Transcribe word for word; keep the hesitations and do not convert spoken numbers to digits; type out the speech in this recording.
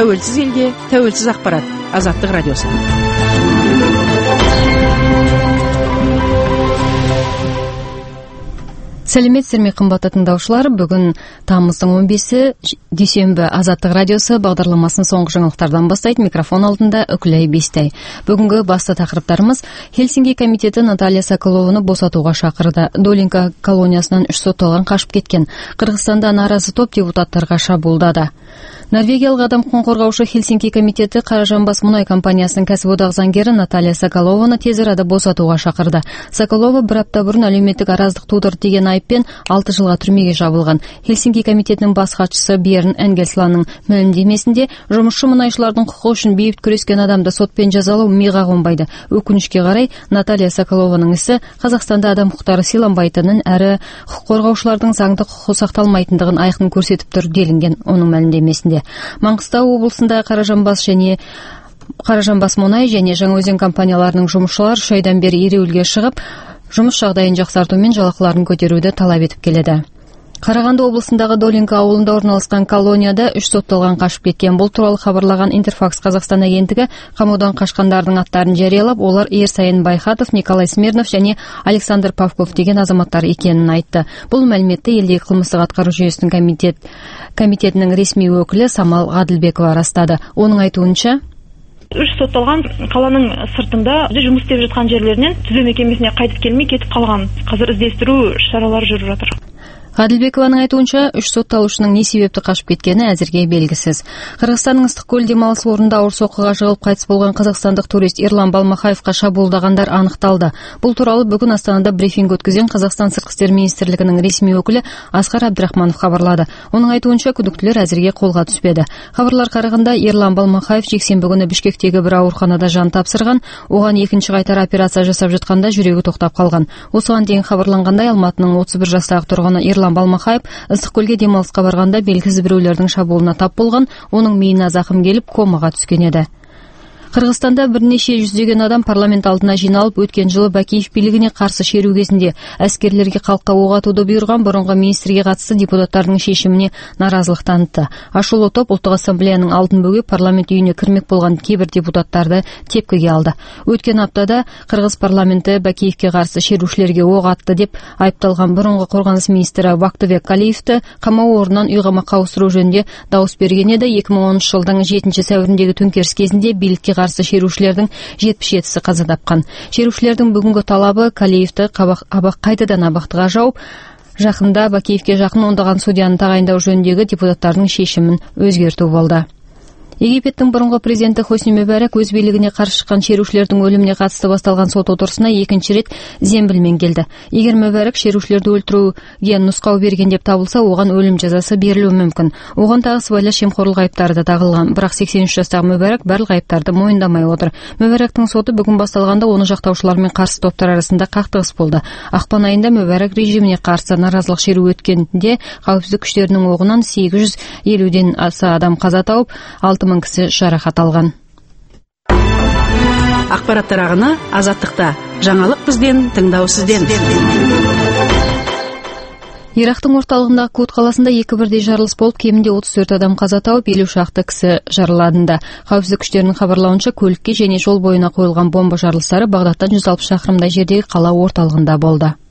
тәуелсіз елге тәуелсіз ақпарат. Азаттық радиосы. Сәлеметсіздер ме, қымбатты тыңдаушылар. Бүгін тамыздың он бесі дүйсенбі. Азаттық радиосы бағдарламасын соңғы жаңалықтардан бастайды. Микрофон алдында Үкілай Бестай. Бүгінгі басты тақырыптарымыз: Хельсинки комитеті Наталья Соколованы босатуға шақырды. Долинка колониясынан үш сотталған қашып кеткен. Қырғызстанда наразы топ депутаттарға шабуылдады. Норвегиялық адам құқығын қорғаушы Хельсинки комитеті Қаражанбас мұнай компаниясының кәсіподақ заңгері Наталья Соколованы тез арада босатуға шақырды. Соколова бір апта бұрын әлеуметтік араздық тудырды деген айыппен алты жылға түрмеге жабылған. Хельсинки комитетінің бас хатшысы Берн Энгельсланның мәлімдемесінде, жұмысшы мұнайшылардың құқығы үшін бейбіт күрескен адамды сотпен жазалау миға қонбайды. Өкінішке қарай, Наталья Соколованың ісі Қазақстанда адам құқықтары сыйланбайтынын, әрі құқық қорғаушылардың заңды құқығы сақталмайтындығын айқын көрсетіп тұр делінген оның мәлімдемесінде. Маңғыстау облысында Қаражанбас және Қаражанбас мұнай және Жаңаөзен компанияларының жұмысшылар үш айдан бері ереуілге шығып, жұмыс жағдайын жақсарту мен жалақыларын көтеруді талап етіп келеді. Қарағанды облысындағы Долинка ауылында орналасқан колонияда үш сотталған қашып кеткен. Бұл туралы хабарлаған Интерфакс Қазақстан агенттігі қамаудан қашқандардың аттарын жариялап, олар Ерсайын Байхатов, Николай Смирнов және Александр Павков деген азаматтар екенін айтты. Бұл мәліметті елдегі қылмыстық атқару жүйесінің комитет комитетінің ресми өкілі Самал Ғаділбекова растады. Оның айтуынша, үш сотталған қаланың сыртында жұмыс істеп жатқан жерлерінен түзеу мекемесіне қайтып келмей кетіп қалған. Қазір іздестіру шаралары жүріп жатыр. Ғаділбекованың айтуынша, үш сотталушының не себепті қашып кеткені әзірге белгісіз. Қырғызстанның Ыстықкөл демалыс орнында ауыр соққыға жығылып қайтыс болған қазақстандық турист Ерлан Балмахаевқа шабуылдағандар анықталды. Бұл туралы бүгін Астанада брифинг өткізген Қазақстан Сыртқы істер министрлігінің ресми өкілі Асқар Абдрахманов хабарлады. Оның айтуынша, күдіктілер әзірге қолға түспеді. Хабарлар қарағанда, Ерлан Балмахаев жексенбі күні Бішкектегі бір ауруханада жан тапсырған, оған екінші қайтар операция жасап жатқанда жүрегі тоқтап қалған. Осыған дейін хабарланғандай, Алматының отыз бір жастағы тұрғыны Ерлан Балмахаев Ыстықкөлге демалысқа барғанда белгісіз біреулердің шабуылына тап болған, оның миына зақым келіп комаға түскен еді. Қырғызстанда бірнеше жүздеген адам парламент алдына жиналып, өткен жылы Бакиев билігіне қарсы шеру кезінде әскерлерге халыққа оқ атуды бұйырған бұрынғы министрге қатысты депутаттардың шешіміне наразылық танытты. Ашулы топ Ұлттық ассамблеяның алдын бөгеп парламент үйіне кірмек болған кейбір депутаттарды тепкіге алды. Өткен аптада Қырғыз парламенті Бакиевке қарсы шерушілерге оқ атты деп айыпталған бұрынғы қорғаныс министрі Бактыбек Калиевті қамау орнынан үй қамаққа ауыстыру жөнінде дауыс берген еді. екі мың оныншы жылдың жетінші сәуіріндегі төңкеріс кезінде билікке қарсы шерушілердің жетпіс жетісі қаза тапқан. Шерушілердің бүгінгі талабы Калиевті қабақ, абақ қайтадан абақтыға жауып, жақында Бакиевке жақын ондаған судьяны тағайындау жөніндегі депутаттардың шешімін өзгерту болды. Египеттің бұрынғы президенті Хосни Мүбәрак өз билігіне қарсы шыққан шерушілердің өліміне қатысты басталған сот отырысына екінші рет зембілмен келді. Егер Мүбәрак шерушілерді өлтіруге нұсқау берген деп табылса, оған өлім жазасы берілуі мүмкін. Оған тағы сыбайлас жемқорлық айыптары да тағылған. Бірақ сексен үш жастағы Мүбәрак барлық айыптарды мойындамай отыр. Мүбәрактың соты бүгін басталғанда оны жақтаушылармен қарсы топтар арасында қақтығыс болды. Ақпан айында Мүбәрак режиміне қарсы наразылық шеру өткенде қауіпсіздік күштерінің оғынан сегіз жүз елуден аса адам қаза тауып, алты мың кісі жарақат алған. Ақпараттар ағыны Азаттықта. Жаңалық бізден, тыңдау сізден. Ирактың орталығындағы Кут қаласында екі бірдей жарылыс болып, кемінде отыз төрт адам қаза тауып, елу шақты кісі жараланды. Қауіпсіздік күштерінің хабарлауынша, көлікке және жол бойына қойылған бомба жарылыстары Бағдаттан жүз алпыс шақырымдай жердегі қала орталығында болды.